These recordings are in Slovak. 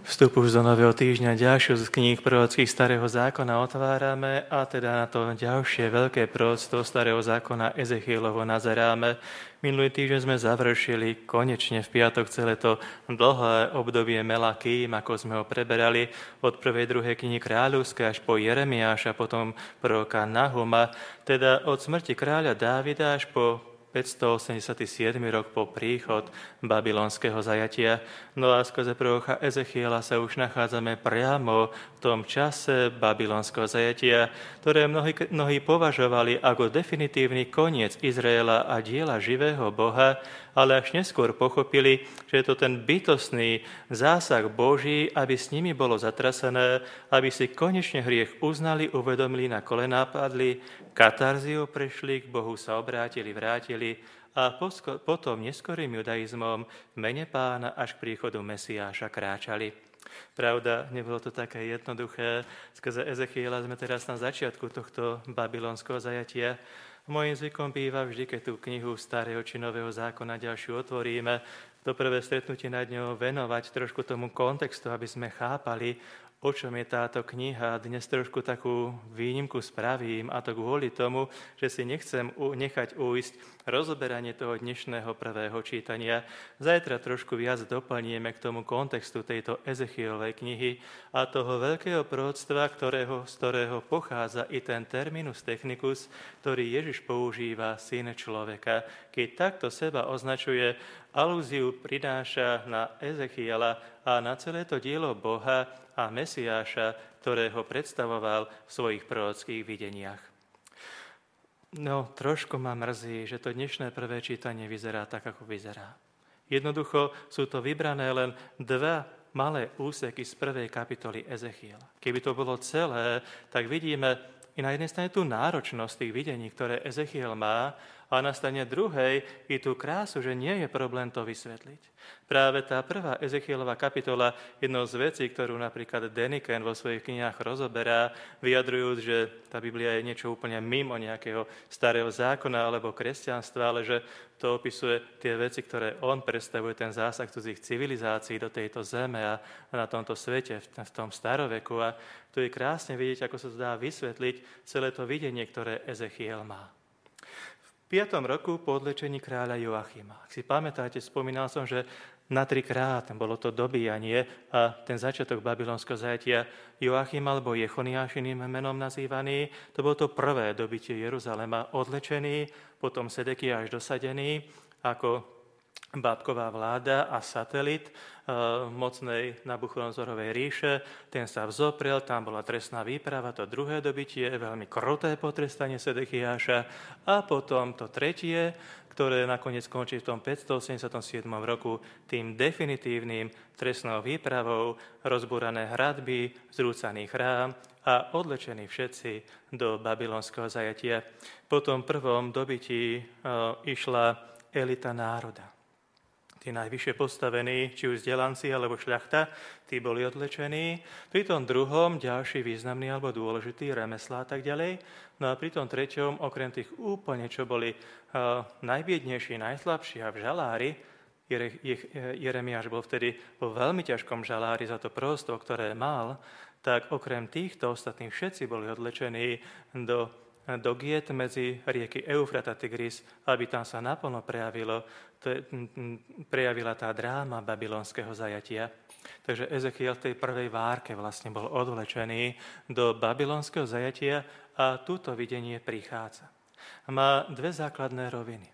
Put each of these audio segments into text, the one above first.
Vstup už do nového týždňa ďalšiu z kníh prorockých Starého zákona otvárame a teda na to ďalšie veľké proroctvo Starého zákona Ezechielovo nazeráme. Minulý týždeň sme završili konečne v piatok celé to dlhé obdobie Melakým, ako sme ho preberali od prvej, druhej knihy kráľovskej až po Jeremiáša, potom proroka Nahuma, teda od smrti kráľa Dávida až po 587. rok po príchod babylonského zajatia. No a skrze proroka Ezechiela sa už nachádzame priamo v tom čase babylonského zajatia, ktoré mnohí považovali ako definitívny koniec Izraela a diela živého Boha, ale až neskôr pochopili, že je to ten bytostný zásah Boží, aby s nimi bolo zatrasené, aby si konečne hriech uznali, uvedomili, na kolená padli, katarziu prešli, k Bohu sa obrátili, vrátili a potom neskorým judaizmom v mene Pána až k príchodu Mesiáša kráčali. Pravda, nebolo to také jednoduché. Skrze Ezechiela sme teraz na začiatku tohto babylonského zajatia. Mojím zvykom býva vždy, keď tú knihu Starého či Nového zákona ďalšiu otvoríme, to prvé stretnutie nad ňou venovať trošku tomu kontextu, aby sme chápali, o čom je táto kniha. Dnes trošku takú výnimku spravím, a to kvôli tomu, že si nechcem nechať ujsť rozoberanie toho dnešného prvého čítania. Zajtra trošku viac doplníme k tomu kontextu tejto Ezechielovej knihy a toho veľkého proroctva, z ktorého pochádza i ten terminus technicus, ktorý Ježiš používa, syn človeka. Keď takto seba označuje, alúziu prináša na Ezechiela a na celé to dielo Boha a Mesiáša, ktorého predstavoval v svojich prorockých videniach. No, trošku ma mrzí, že to dnešné prvé čítanie vyzerá tak, ako vyzerá. Jednoducho sú to vybrané len dva malé úseky z prvej kapitoly Ezechiela. Keby to bolo celé, tak vidíme i na jednej strane tú náročnosť tých videní, ktoré Ezechiel má, a na strane druhej i tú krásu, že nie je problém to vysvetliť. Práve tá prvá Ezechielová kapitola, jednou z vecí, ktorú napríklad Deniken vo svojich knihách rozoberá, vyjadrujúc, že tá Biblia je niečo úplne mimo nejakého starého zákona alebo kresťanstva, ale že to opisuje tie veci, ktoré on predstavuje, ten zásah cudzích civilizácií do tejto zeme a na tomto svete, v tom staroveku. A tu je krásne vidieť, ako sa to dá vysvetliť celé to videnie, ktoré Ezechiel má. V 5. roku po odlečení kráľa Joachima. Ak si pamätáte, spomínal som, že na 3-krát bolo to dobíjanie a ten začiatok babylonského zajatia Joachim alebo Jechoniášiným menom nazývaný, to bolo to prvé dobitie Jeruzalema, odlečený, potom Sedekiáš dosadený ako bábková vláda a satelit mocnej Nabuchodonzorovej ríše. Ten sa vzoprel, tam bola trestná výprava, to druhé dobitie, veľmi kruté potrestanie Sedekiáša a potom to tretie, ktoré nakoniec končí v tom 587 roku tým definitívnym trestnou výpravou, rozbúrané hradby, zrúcaný chrám a odlečení všetci do babylonského zajatia. Po tom prvom dobití išla elita národa. Tí najvyššie postavení, či už vzdelanci alebo šľachta, tí boli odlečení. Pri tom druhom ďalší významný alebo dôležitý remeslá a tak ďalej. No a pri tom treťom, okrem tých úplne, čo boli najbiednejší, najslabší a v žalári, Jeremiáš bol vtedy vo veľmi ťažkom žalári za to proroctvo, ktoré mal, tak okrem týchto ostatných všetci boli odlečení do Giet medzi rieky Eufrat a Tigris, aby tam sa naplno prejavila tá dráma babylonského zajatia. Takže Ezechiel v tej prvej várke vlastne bol odvlečený do babylonského zajatia a túto videnie prichádza. Má dve základné roviny.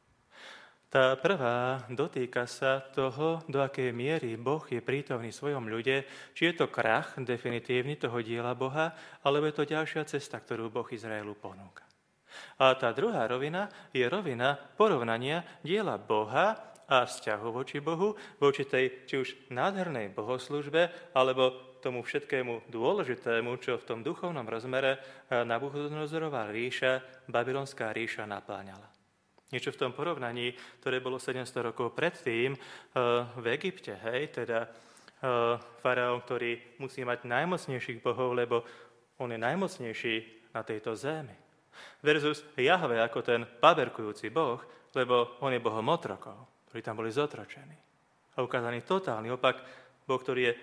Tá prvá dotýka sa toho, do akej miery Boh je prítomný v svojom ľude, či je to krach definitívny toho diela Boha, alebo je to ďalšia cesta, ktorú Boh Izraelu ponúka. A tá druhá rovina je rovina porovnania diela Boha a vzťahu voči Bohu, voči tej či už nádhernej bohoslužbe, alebo tomu všetkému dôležitému, čo v tom duchovnom rozmere Nabuchodonozorova ríša, babylonská ríša napláňala. Niečo v tom porovnaní, ktoré bolo 700 rokov predtým v Egypte, teda faraón, ktorý musí mať najmocnejších bohov, lebo on je najmocnejší na tejto zemi. Versus Jahve ako ten paberkujúci boh, lebo on je bohom otrokov, ktorí tam boli zotročení. A ukázaný totálny opak, boh, ktorý je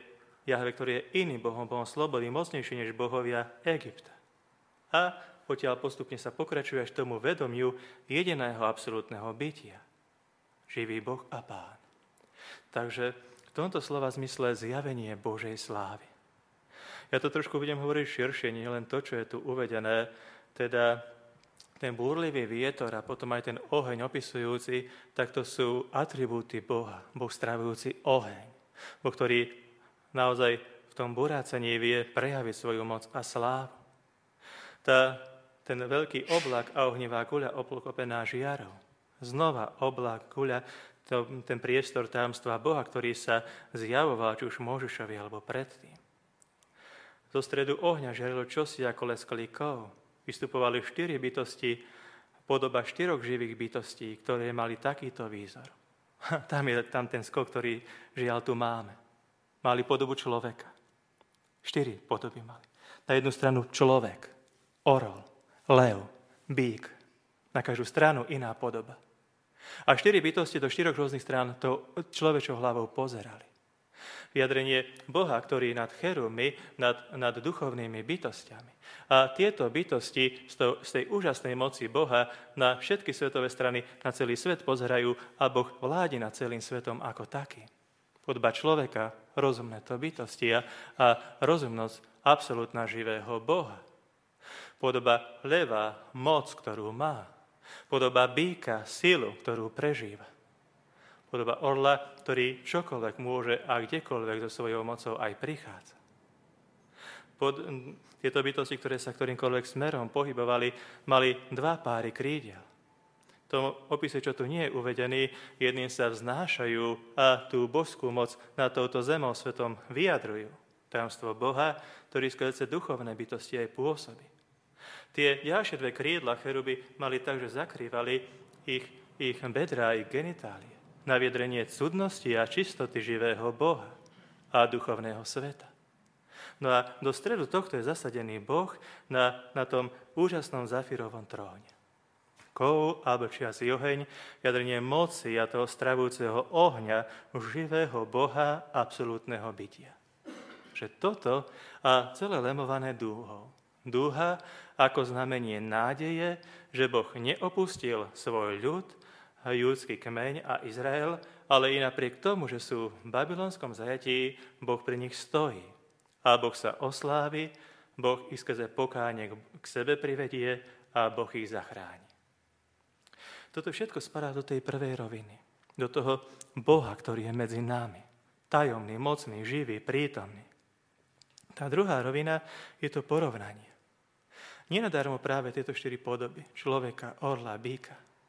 Jahve, ktorý je iným Bohom, Bohom slobody, mocnejší než bohovia Egypta. A odtiaľ postupne sa pokračuje až tomu vedomiu jediného absolútneho bytia. Živý Boh a Pán. Takže v tomto slova zmysle zjavenie Božej slávy. Ja to trošku budem hovoriť širšie, nie len to, čo je tu uvedené, teda ten búrlivý vietor a potom aj ten oheň opisujúci, tak to sú atribúty Boha. Boh stravujúci oheň. Boh, ktorý naozaj v tom burácení vie prejaviť svoju moc a slávu. Ten veľký oblak a ohnivá guľa obklopená žiarou. Znova oblak, guľa, ten priestor tajomstva Boha, ktorý sa zjavoval či už Mojžišovi alebo predtým. Zo stredu ohňa žiarilo čosi ako lesk klikov. Vystupovali 4 bytosti, podoba 4 živých bytostí, ktoré mali takýto výzor. Tam je ten skok, ktorý žiaľ tu máme. Mali podobu človeka. 4 podoby mali. Na jednu stranu človek, orol, lev, bík. Na každú stranu iná podoba. A 4 bytosti do 4 rôznych strán to človečou hlavou pozerali. Vyjadrenie Boha, ktorý nad cherubmi, nad duchovnými bytostiami. A tieto bytosti z tej úžasnej moci Boha na všetky svetové strany, na celý svet pozerajú a Boh vládi nad celým svetom ako taký. Podoba človeka, rozumné to bytosti a rozumnosť absolútna živého Boha. Podoba leva, moc, ktorú má. Podoba býka, silu, ktorú prežíva. Podoba orla, ktorý čokoľvek môže a kdekoľvek so svojou mocou aj prichádza. Tieto bytosti, ktoré sa ktorýmkoľvek smerom pohybovali, mali 2 páry krídel. V tom opise, čo tu nie je uvedený, jedným sa vznášajú a tú božskú moc nad touto zemou svetom vyjadrujú. Tajomstvo Boha, ktorý skrze duchovné bytosti aj pôsobí. Tie ďalšie 2 krídla cheruby mali tak, že zakrývali ich bedrá, ich genitálie. Na vyjadrenie cudnosti a čistoty živého Boha a duchovného sveta. No a do stredu tohto je zasadený Boh na tom úžasnom zafírovom tróne. Kov a blčiaci oheň, vyjadrenie moci a toho stravujúceho ohňa živého Boha absolútneho bytia. Že toto a celé lemované dúhou. Dúha ako znamenie nádeje, že Boh neopustil svoj ľud, júdsky kmeň a Izrael, ale i napriek tomu, že sú v babylonskom zajatí, Boh pri nich stojí. A Boh sa oslávi, Boh ich skrze pokánie k sebe privedie a Boh ich zachráni. Toto všetko spadá do tej prvej roviny. Do toho Boha, ktorý je medzi nami. Tajomný, mocný, živý, prítomný. Tá druhá rovina je to porovnanie. Nenadarmo práve tieto 4 podoby. Človeka, orla, býka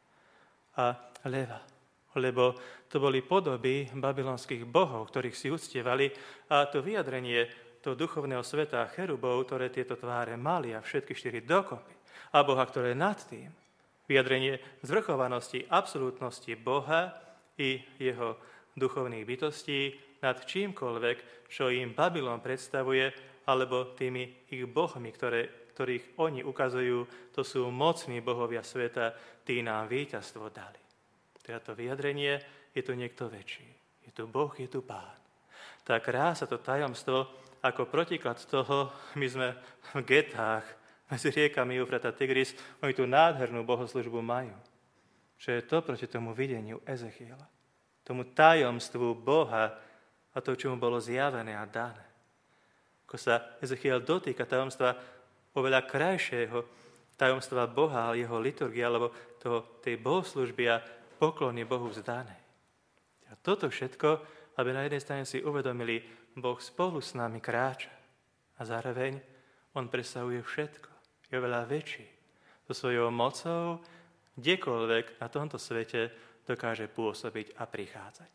a leva. Lebo to boli podoby babylonských bohov, ktorých si uctievali a to vyjadrenie toho duchovného sveta a cherubov, ktoré tieto tváre mali a všetky 4 dokopy. A Boha, ktoré nad tým. Vyjadrenie zvrchovanosti, absolútnosti Boha i jeho duchovných bytostí nad čímkoľvek, čo im Babylon predstavuje, alebo tými ich bohmi, ktorých oni ukazujú, to sú mocní bohovia sveta, tí nám víťazstvo dali. Teda to vyjadrenie, je tu niekto väčší. Je tu Boh, je tu Pán. Tá krása, to tajomstvo, ako protiklad toho, my sme v getách, medzi riekami Eufrat a Tigris, oni tú nádhernú bohoslužbu majú. Čo je to proti tomu videniu Ezechiela. Tomu tajomstvu Boha a to, čo mu bolo zjavené a dané. Ako sa Ezechiel dotýka tajomstva oveľa krajšieho tajomstva Boha a jeho liturgie, alebo tej bohoslužby a poklony Bohu vzdanej. A toto všetko, aby na jednej strane si uvedomili, Boh spolu s nami kráča a zároveň on presahuje všetko. Je oveľa väčší. So svojou mocou kdekoľvek na tomto svete dokáže pôsobiť a prichádzať.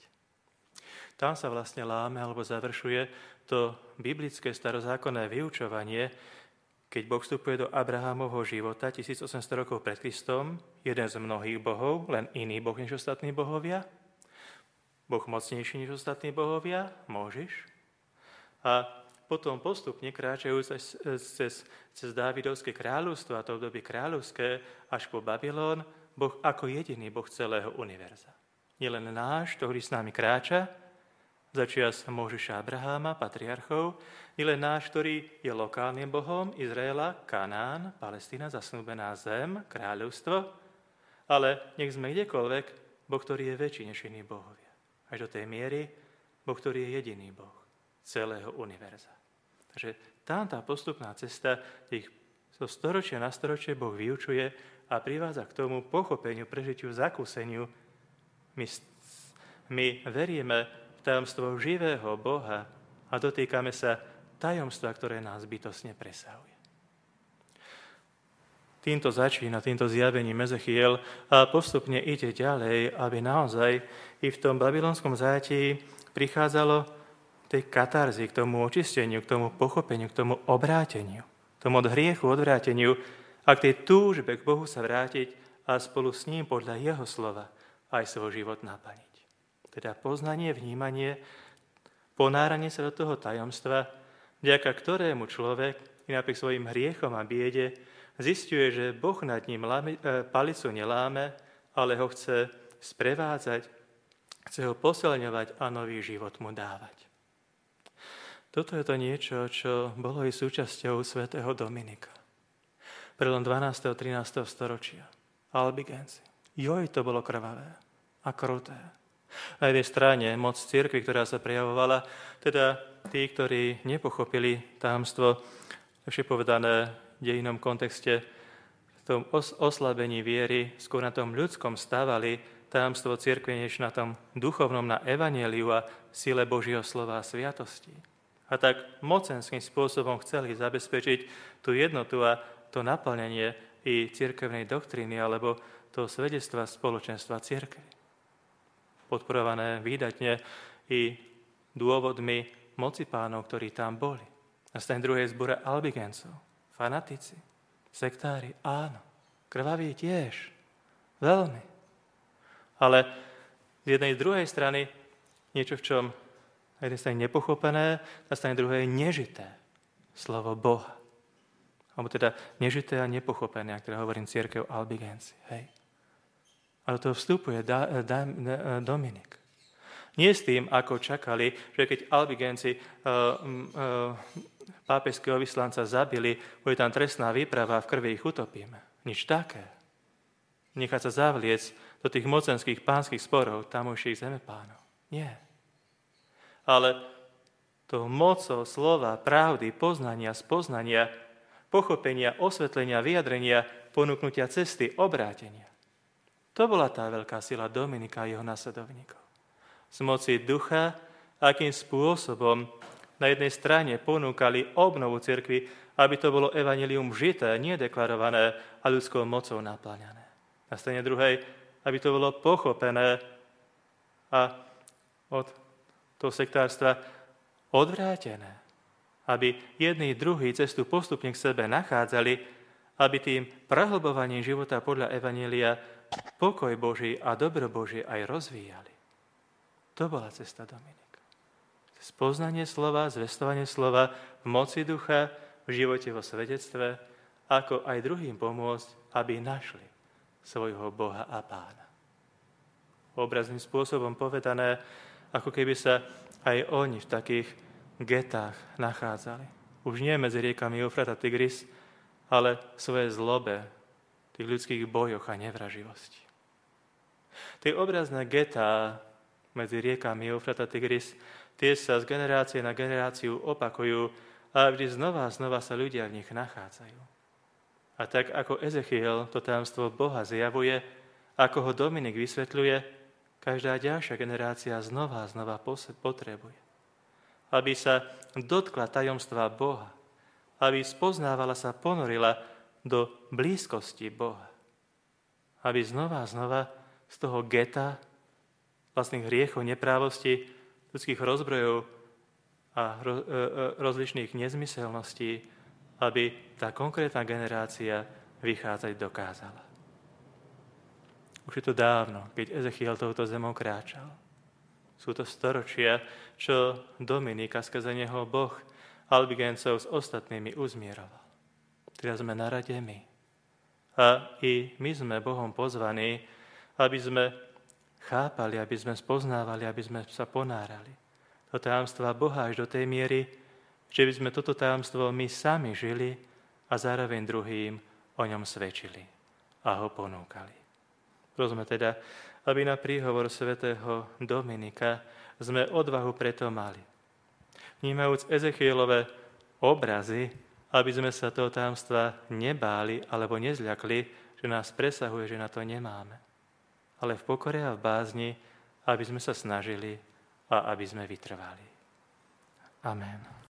Tam sa vlastne láme alebo završuje to biblické starozákonné vyučovanie, keď Boh vstupuje do Abrahámovho života 1800 rokov pred Kristom, jeden z mnohých bohov, len iný boh než ostatní bohovia, Boh mocnejší než ostatní bohovia, Mojžiš, a potom postupne kráčajú cez Dávidovské kráľovstvo a to obdobie kráľovské až po Babylon, Boh ako jediný Boh celého univerza. Nielen náš, ktorý s nami kráča, začias Mojžiša Abraháma, patriarchov, nielen náš, ktorý je lokálnym Bohom Izraela, Kanán, Palestína, zasnúbená zem, kráľovstvo, ale nech sme kdekoľvek, Boh, ktorý je väčší než iní bohovia. Až do tej miery, Boh, ktorý je jediný Boh celého univerza. Takže tam tá postupná cesta, tých zo storočia na storočie Boh vyučuje a privádza k tomu pochopeniu, prežitiu, zakúseniu. My veríme v tajomstvo živého Boha a dotýkame sa tajomstva, ktoré nás bytostne presahuje. Týmto začína, týmto zjavením Ezechiel a postupne ide ďalej, aby naozaj i v tom babylonskom zajatí prichádzalo k tej katarzi, k tomu očisteniu, k tomu pochopeniu, k tomu obráteniu, k tomu od hriechu odvráteniu a k tej túžbe k Bohu sa vrátiť a spolu s ním podľa jeho slova aj svoj život naplniť. Teda poznanie, vnímanie, ponáranie sa do toho tajomstva, vďaka ktorému človek i napriek svojim hriechom a biede zisťuje, že Boh nad ním palicu neláme, ale ho chce sprevádzať, chce ho posilňovať a nový život mu dávať. Toto je to niečo, čo bolo i súčasťou svätého Dominika. Prelom 12. a 13. storočia. Albigenci. Joj, to bolo krvavé a kruté. Na jednej strane moc cirkvi, ktorá sa prejavovala, teda tí, ktorí nepochopili tajomstvo, ešte povedané v dejinom kontexte, v tom oslabení viery, skôr na tom ľudskom stávali tajomstvo cirkvi, než na tom duchovnom, na evanjeliu a sile Božieho slova a sviatosti. A tak mocenským spôsobom chceli zabezpečiť tú jednotu a to naplnenie i cirkevnej doktríny alebo toho svedectva spoločenstva cirkvi. Podporované výdatne i dôvodmi moci pánov, ktorí tam boli. Na strane druhej zbore albigencov, fanatici, sektári, áno, krvaví tiež, veľmi. Ale z jednej druhej strany niečo, v čom na jednej strane nepochopené, na strane druhej nežité slovo Boha. Alebo teda nežité a nepochopené, ak teda hovorím cirkev albigenci, hej. A do toho vstupuje Dominik. Nie s tým, ako čakali, že keď albigenci pápežského vyslanca zabili, bude tam trestná výprava a v krvi ich utopíme. Nič také. Nechať sa zavliec do tých mocenských pánskych sporov tamojších zemepánov. Nie. Ale to mocou slova, pravdy, poznania, spoznania, pochopenia, osvetlenia, vyjadrenia, ponúknutia cesty, obrátenia. To bola tá veľká sila Dominika a jeho nasledovníkov. Z moci ducha, akým spôsobom na jednej strane ponúkali obnovu cirkvi, aby to bolo evanjelium žité, nie deklarované a ľudskou mocou napláňané. Na strane druhej, aby to bolo pochopené a od toho sektárstva odvrátené. Aby jedný druhý cestu postupne k sebe nachádzali, aby tým prehlbovaním života podľa evanjelia pokoj Boží a dobro Božie aj rozvíjali. To bola cesta Dominika. Spoznanie slova, zvestovanie slova v moci ducha, v živote vo svedectve, ako aj druhým pomôcť, aby našli svojho Boha a Pána. Obrazným spôsobom povedané, ako keby sa aj oni v takých getách nachádzali. Už nie medzi riekami Eufrat a Tigris, ale v svojej zlobe, tých ľudských bojoch a nevraživosti. Tie obrazné getá medzi riekami Eufrat a Tigris, tie sa z generácie na generáciu opakujú a vždy znova a znova sa ľudia v nich nachádzajú. A tak ako Ezechiel to tajomstvo Boha zjavuje, ako ho Dominik vysvetľuje, každá ďalšia generácia znova a znova potrebuje. Aby sa dotkla tajomstva Boha, aby spoznávala sa, ponorila do blízkosti Boha. Aby znova a znova z toho geta vlastných hriechov, neprávosti, ľudských rozbrojov a rozličných nezmyselností, aby tá konkrétna generácia vychádzať dokázala. Už je to dávno, keď Ezechiel touto zemou kráčal. Sú to storočia, čo Dominika, skrze neho Boh albigencov s ostatnými uzmieroval. Teraz sme na rade my. A i my sme Bohom pozvaní, aby sme chápali, aby sme spoznávali, aby sme sa ponárali do tajomstva Boha až do tej miery, že by sme toto tajomstvo my sami žili a zároveň druhým o ňom svedčili a ho ponúkali. Prosme teda, aby na príhovor svätého Dominika sme odvahu preto mali. Vnímajúc Ezechielove obrazy, aby sme sa toho tajomstva nebáli alebo nezľakli, že nás presahuje, že na to nemáme. Ale v pokore a v bázni, aby sme sa snažili a aby sme vytrvali. Amen.